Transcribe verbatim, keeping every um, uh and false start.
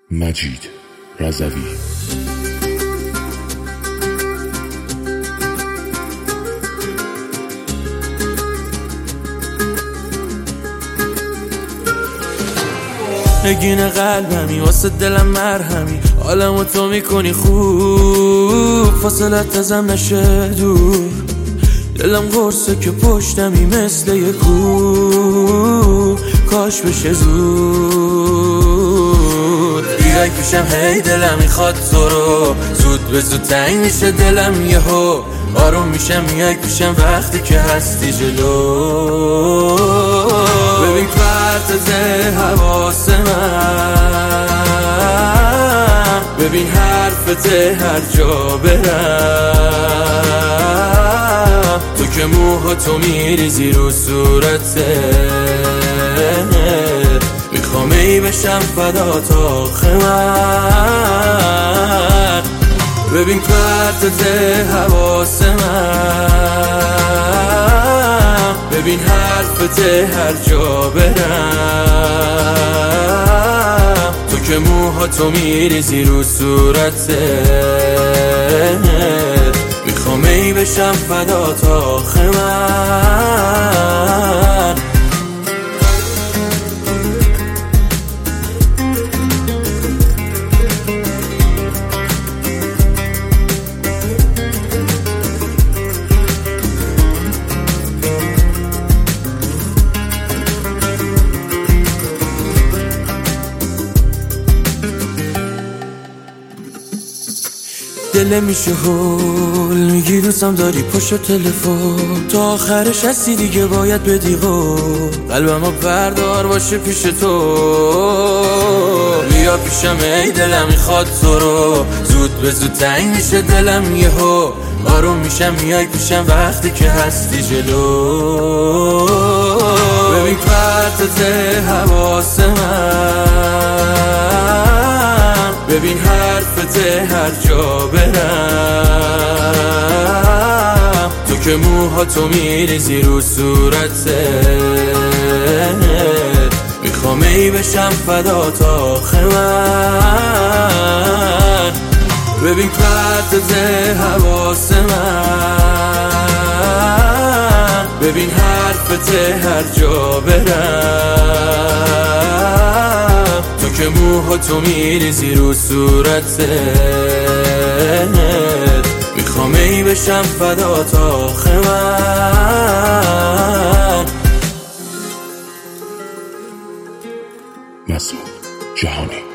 مجید رضوی. نگین قلبمی واسه دلم مرهمی، حالمو تو میکنی خوب، فاصلت ازم نشه دور، دلم قرصه که پشتمی مثل یه کوه، کاش بشه زود بیای پیشم، هی دلم میخواد تو رو، زود به زود تنگ میشه دلم یهو، آروم میشم میای پیشم وقتی که هستی جلو. ببین پرتز حواس من، ببین حرفت هر جا برم، تو که موهاتو میریزی رو صورته، میخوام ای بشم فدات آخه من. ببین پرتز حواس من، ببین حرفت هر جا برم، تو که موهاتو میریزی رو صورته، میخوام ای بشم فدات آخه من. دل میشه هول میگی دوستم داری پشت تلفن، تا آخرش هستی دیگه باید بدی قول، قلبمو بردار باشه پیش تو، بیا پیشم ای دلم میخواد تو رو، زود به زود تنگ میشه دلم یهو، آروم میشم میای پیشم وقتی که هستی جلو. ببین پرتز حواس من، ببین حرفت هر جا برم، تو که موهاتو میریزی رو صورته، میخوام ای بشم فدات آخه من. ببین پرتز حواس من، ببین حرفت هر جا برم، تو که موهاتو میریزی رو صورته، میخوام ای بشم فدات آخه من. مسعود جهانی.